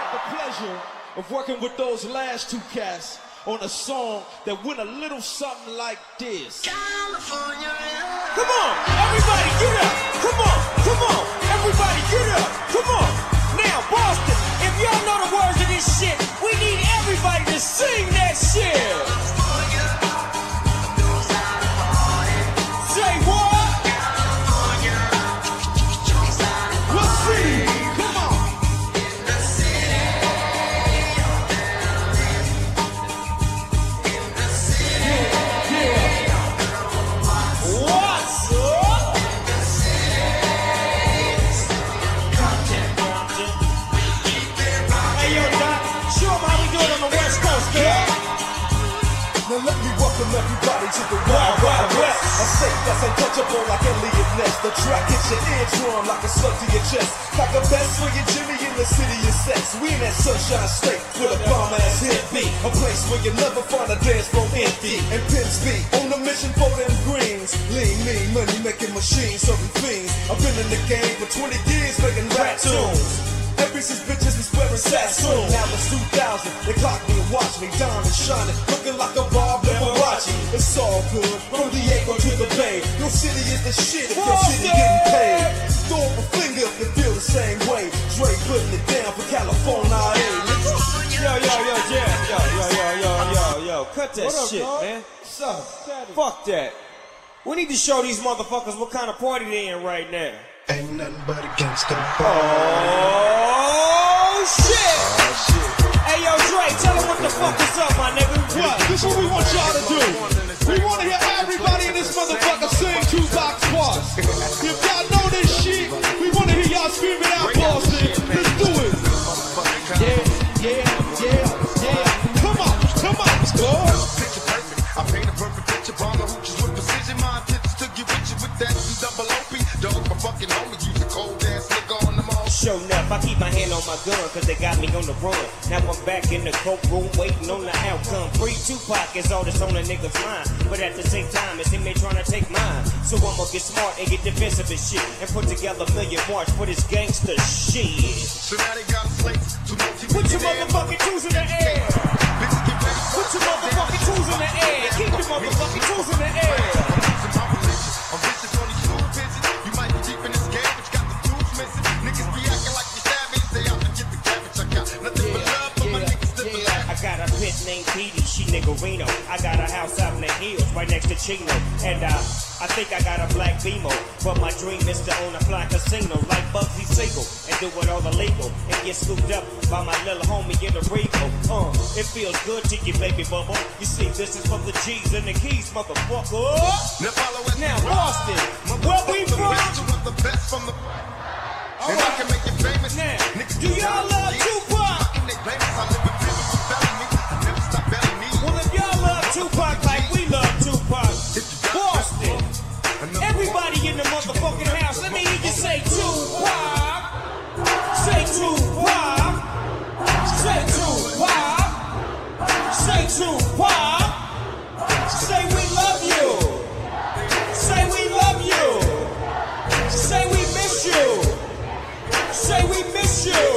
the pleasure of working with those last two cats on a song that went a little something like this. California. Come on, everybody get up. Come on, come on, everybody get up. Come on. Now, Boston, if y'all know the words of this shit, we need everybody to sing that shit. Say what? We'll see. Come on. What's up? Hey, yo, Doc, show 'em how we do it on the West Coast, girl. Now let me welcome everybody to the Wild Wild West. A state that's untouchable like Elliot Ness. The track hits your eardrum like a slug to your chest. Like a best swinging Jimmy in the city of sex. We in that Sunshine State with a bomb ass hit beat. A place where you never find a dance floor empty. And pimps be on a mission for them greens. Lean, mean, money making machines, serving fiends. I've been in the game for 20 years making rap tunes. Ever since bitches was wearing Sassoon. Now it's 2000, they clock me and watch me, diamond shining, looking like a Bob Liberace. It's all good, from Diego to the Bay. Your city is the shit if your city getting paid. Throw up a finger if you feel the same way. Dre putting it down for California. Yo, cut that shit, man. Fuck that. We need to show these motherfuckers what kind of party they in right now. Ain't nothing but a gangsta. Oh shit! Hey yo, Dre, tell them what the fuck is up, my nigga. What? This is what we want y'all to do. We want to hear everybody in this motherfucker sing Tupac twice. If y'all know this shit, we want to hear y'all screaming out, Boston. Let's do it. Yeah. Come on, let's go. Picture perfect. I paint a perfect picture. Bomb the hooches with precision. My intentions to get with you with that double OP. Dog, my fucking homie. Use a cold ass nigga on the mall. Show enough, I keep my hand on my gun, cause they got me on the run. Now I'm back in the courtroom, waiting on the outcome. Free Tupac is all that's on a nigga's mind. But at the same time, it's him they trying to take mine. So I'ma get smart and get defensive and shit. And put together a million march for this gangster shit. So now they got slates to put your motherfucking tools in the air. Put your motherfucking tools in the air. Keep your motherfucking tools in the air. I'm vicious on these tool pigeons. You might be deep in this game, but you got the tools missing. Niggas be acting like you savage. They out to get the cabbage. I got nothing but love for my niggas still alive. I got a bitch named Petey, she niggerino. I got a house out in the hills right next to Chino. And I think I got a black Beamo. But my dream is to own a fly casino like Bugsy Siegel. And do it all illegal. And get scooped up by my little homie in the Rico. It feels good to you, baby bubble. You see, this is for the G's and the keys, motherfucker. Now, Boston, where we from? The best from the... And I can make you famous. Now, do y'all love Tupac? Well, if y'all love Tupac like we love Tupac, Boston, everybody in the motherfucking house, let me hear you say Tupac. Say Tupac. Say Tupac. Say Tupac. Say we love you. Say we love you. Say we miss you. Say we miss you.